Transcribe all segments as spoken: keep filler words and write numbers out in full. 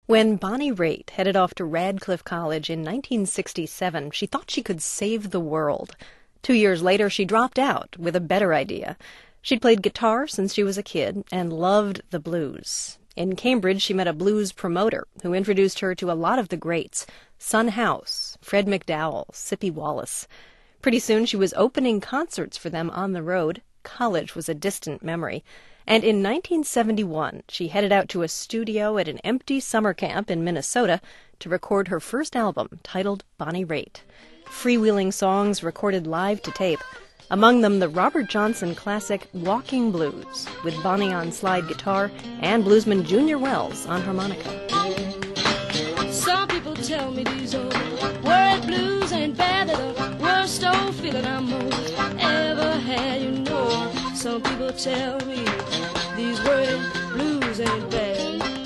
When Bonnie Raitt headed off to Radcliffe College in nineteen sixty-seven, she thought she could save the world. Two years later, she dropped out with a better idea. She'd played guitar since she was a kid and loved the blues. In Cambridge, she met a blues promoter who introduced her to a lot of the greats: Son House, Fred McDowell, Sippy Wallace. Pretty soon, she was opening concerts for them on the road. College was a distant memory. And in nineteen seventy-one, she headed out to a studio at an empty summer camp in Minnesota to record her first album, titled Bonnie Raitt. Freewheeling songs recorded live to tape. Among them, the Robert Johnson classic Walking Blues, with Bonnie on slide guitar and bluesman Junior Wells on harmonica. Some people tell me these old word blues ain't bad. They're the worst old feeling I most ever had, you know. Some people tell me these word blues ain't bad.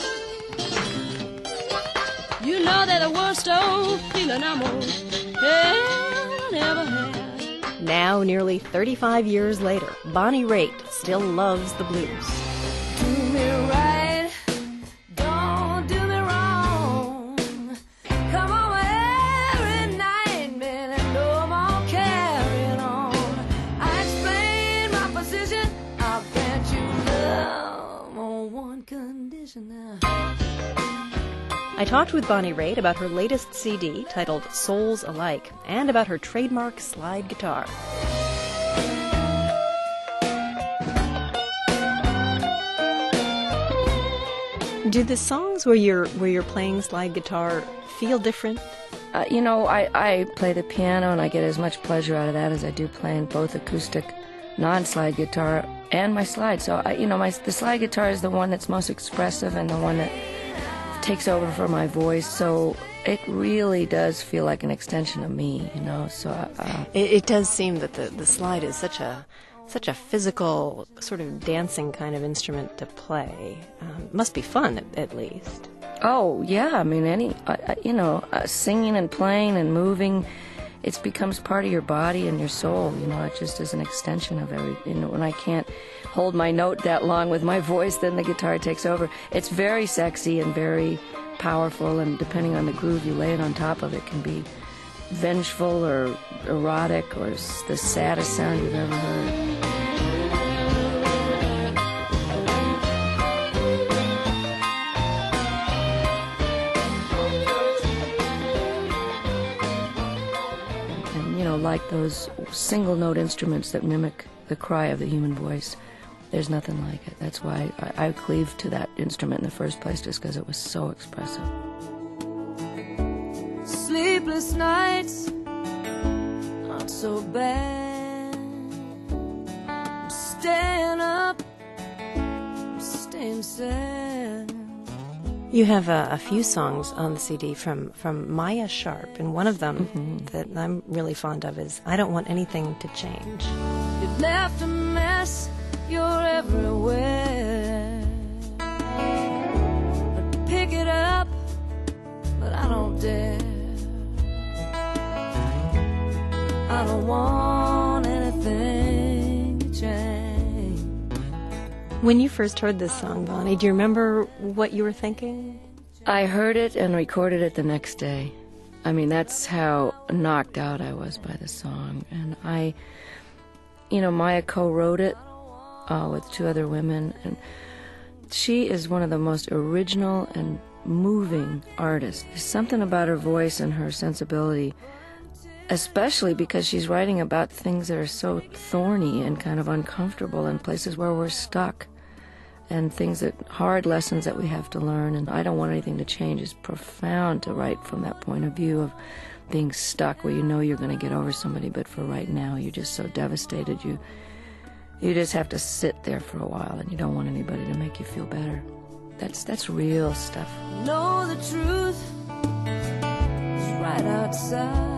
You know they're the worst old feeling I most ever had. Now, nearly thirty-five years later, Bonnie Raitt still loves the blues. Do me right, don't do me wrong. Come on every night, man, and no more carrying on. I explain my position, I'll grant you love on one condition now. I talked with Bonnie Raitt about her latest C D titled Souls Alike and about her trademark slide guitar. Do the songs where you're where you're playing slide guitar feel different? Uh, you know, I, I play the piano and I get as much pleasure out of that as I do playing both acoustic, non-slide guitar and my slide. So, I, you know, my the slide guitar is the one that's most expressive and the one that takes over for my voice, so it really does feel like an extension of me, you know. So uh, it, it does seem that the, the slide is such a such a physical, sort of dancing kind of instrument to play. Um, must be fun, at, at least. Oh yeah, I mean, any uh, you know, uh, singing and playing and moving, it becomes part of your body and your soul. You know, it just is an extension of every. You know, when I can't hold my note that long with my voice, then the guitar takes over. It's very sexy and very powerful, and depending on the groove you lay it on top of, it can be vengeful or erotic or the saddest sound you've ever heard. And, you know, like those single note instruments that mimic the cry of the human voice, there's nothing like it. That's why I, I cleaved to that instrument in the first place, just because it was so expressive. Sleepless nights, not so bad. I'm staying up, I'm staying sad. You have a, a few songs on the C D from, from Maya Sharp, and one of them mm-hmm. that I'm really fond of is I Don't Want Anything to Change. You've left a mess, you're everywhere. But pick it up, but I don't dare. I don't want anything to change. When you first heard this song, Bonnie, do you remember what you were thinking? I heard it and recorded it the next day. I mean, that's how knocked out I was by the song. And I, you know, Maya co-wrote it uh, with two other women, and she is one of the most original and moving artists. There's something about her voice and her sensibility, especially because she's writing about things that are so thorny and kind of uncomfortable and places where we're stuck, and things that, hard lessons that we have to learn. And I Don't Want Anything to Change is profound to write from that point of view of being stuck where you know you're going to get over somebody, but for right now you're just so devastated you you just have to sit there for a while, and you don't want anybody to make you feel better. That's that's real stuff. Know the truth is right outside.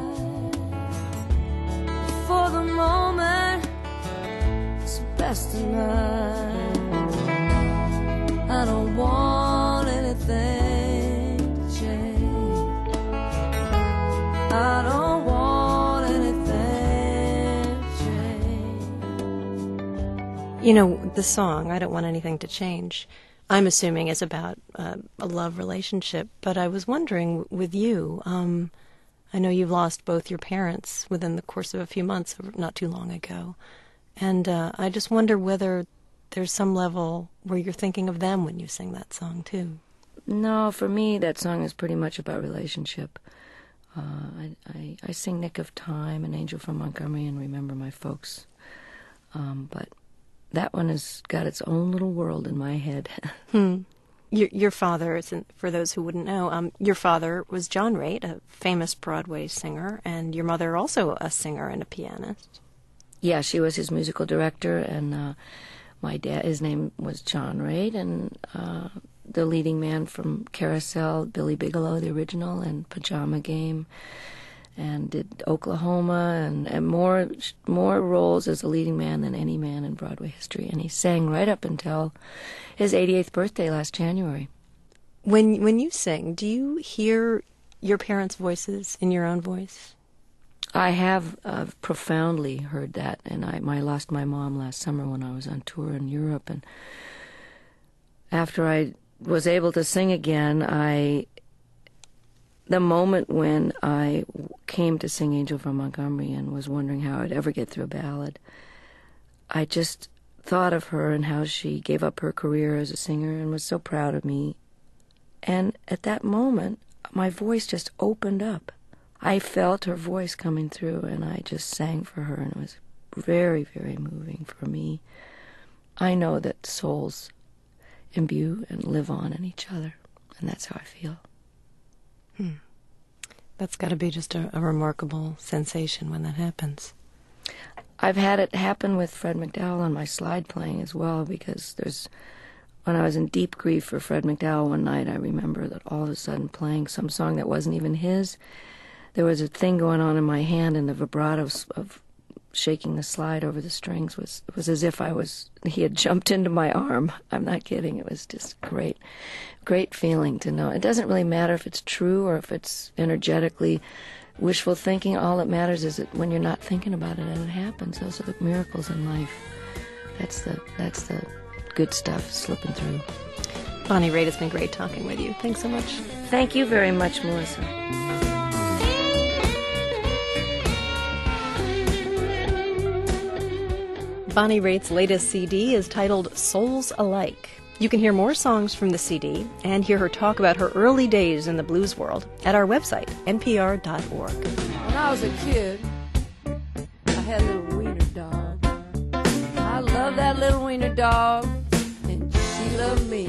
For the moment, it's best tonight. I don't want anything to change. I don't want anything to change. You know, the song, I Don't Want Anything to Change, I'm assuming is about uh, a love relationship. But I was wondering, with you, um, I know you've lost both your parents within the course of a few months, not too long ago. And uh, I just wonder whether there's some level where you're thinking of them when you sing that song, too. No, for me, that song is pretty much about relationship. Uh, I, I, I sing Nick of Time, An Angel from Montgomery, and Remember My Folks. Um, but that one has got its own little world in my head. hmm. Your, your father, for those who wouldn't know, um, your father was John Raitt, a famous Broadway singer, and your mother also a singer and a pianist. Yeah, she was his musical director, and uh, my dad, his name was John Raitt, and uh, the leading man from Carousel, Billy Bigelow, the original, and Pajama Game, and did Oklahoma, and, and more more roles as a leading man than any man in Broadway history. And he sang right up until his eighty-eighth birthday last January. When when you sing, do you hear your parents' voices in your own voice? I have uh, profoundly heard that, and I, I lost my mom last summer when I was on tour in Europe, and after I was able to sing again, I the moment when I came to sing Angel from Montgomery and was wondering how I'd ever get through a ballad, I just thought of her and how she gave up her career as a singer and was so proud of me. And at that moment, my voice just opened up. I felt her voice coming through, and I just sang for her, and it was very, very moving for me. I know that souls imbue and live on in each other, and that's how I feel. Hmm. That's got to be just a, a remarkable sensation when that happens. I've had it happen with Fred McDowell on my slide playing as well, because there's, when I was in deep grief for Fred McDowell one night, I remember that all of a sudden playing some song that wasn't even his, there was a thing going on in my hand, and the vibrato of shaking the slide over the strings was was as if I was, he had jumped into my arm. I'm not kidding. It was just great, great feeling to know. It doesn't really matter if it's true or if it's energetically wishful thinking. All that matters is that when you're not thinking about it and it happens. Those are the miracles in life. That's the that's the good stuff slipping through. Bonnie Raitt, it's been great talking with you. Thanks so much. Thank you very much, Melissa. Bonnie Raitt's latest C D is titled Souls Alike. You can hear more songs from the C D and hear her talk about her early days in the blues world at our website, N P R dot org. When I was a kid, I had a little wiener dog. I loved that little wiener dog, and she loved me.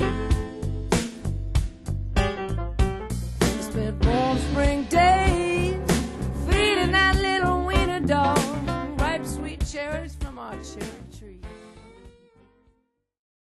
I spent warm spring days feeding that little wiener dog ripe sweet cherries from our cherry tree.